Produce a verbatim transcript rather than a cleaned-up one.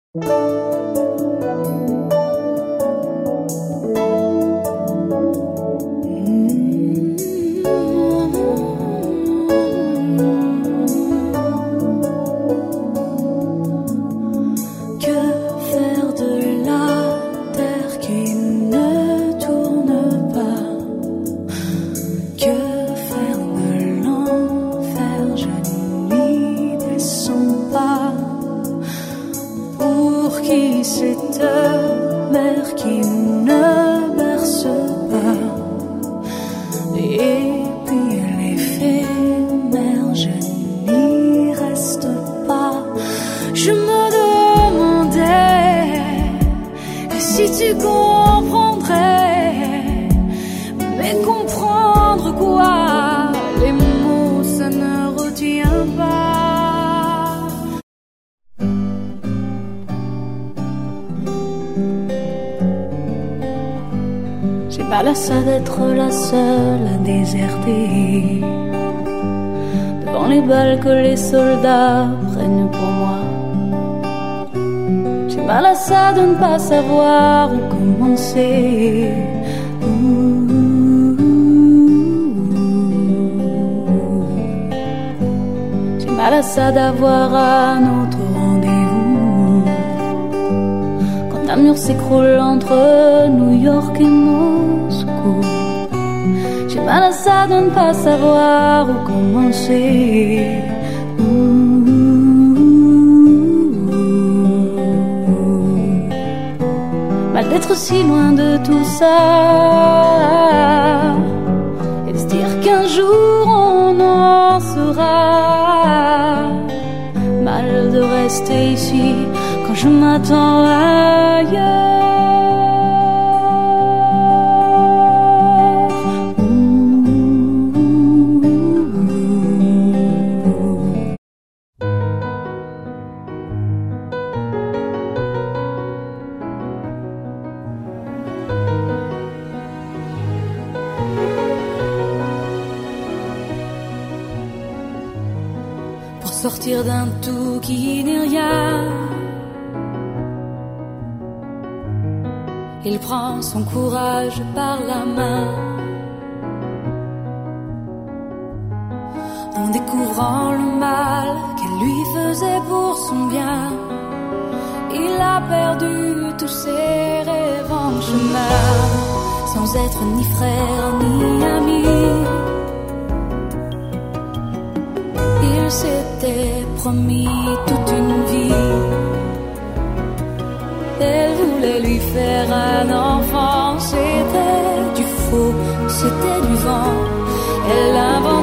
Pas la ça d'être la seule à déserter devant les balles que les soldats prennent pour moi. J'ai mal à ça de ne pas savoir où commencer. J'ai mal à ça d'avoir un autre rendez-vous quand un mur s'écroule entre New York et Moscou. J'ai mal à ça de ne pas savoir où commencer. Mal d'être si loin de tout ça et de se dire qu'un jour on en sera. Mal de rester ici quand je m'attends ailleurs. Sortir d'un tout qui n'est rien, il prend son courage par la main, en découvrant le mal qu'elle lui faisait pour son bien. Il a perdu tous ses rêves en chemin, sans être ni frère ni ami. Il s'était promis toute une vie. Elle voulait lui faire un enfant. C'était du faux, c'était du vent. Elle inventait